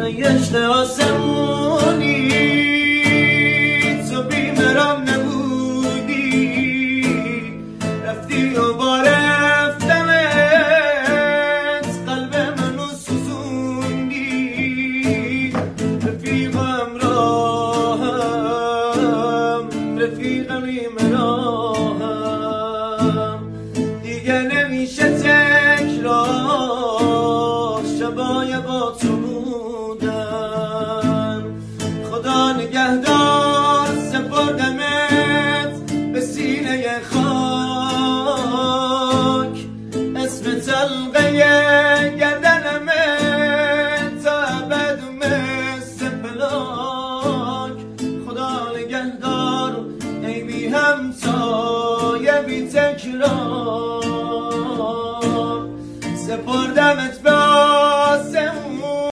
گشت آسمونی تو بیمرام نبودی، رفتی و با رفتنت قلب منو سوزوندی. رفیقم راهم، رفیقمی مراهم، دیگه نمیشه تکرار شبای با تو بودن. خدا نگهدار سپردمت به سینه خاک، اسم تلقه گردنمه تا ابد مثل پلاک. خدا نگهدار ای بی همتای بی تکرار، سپردم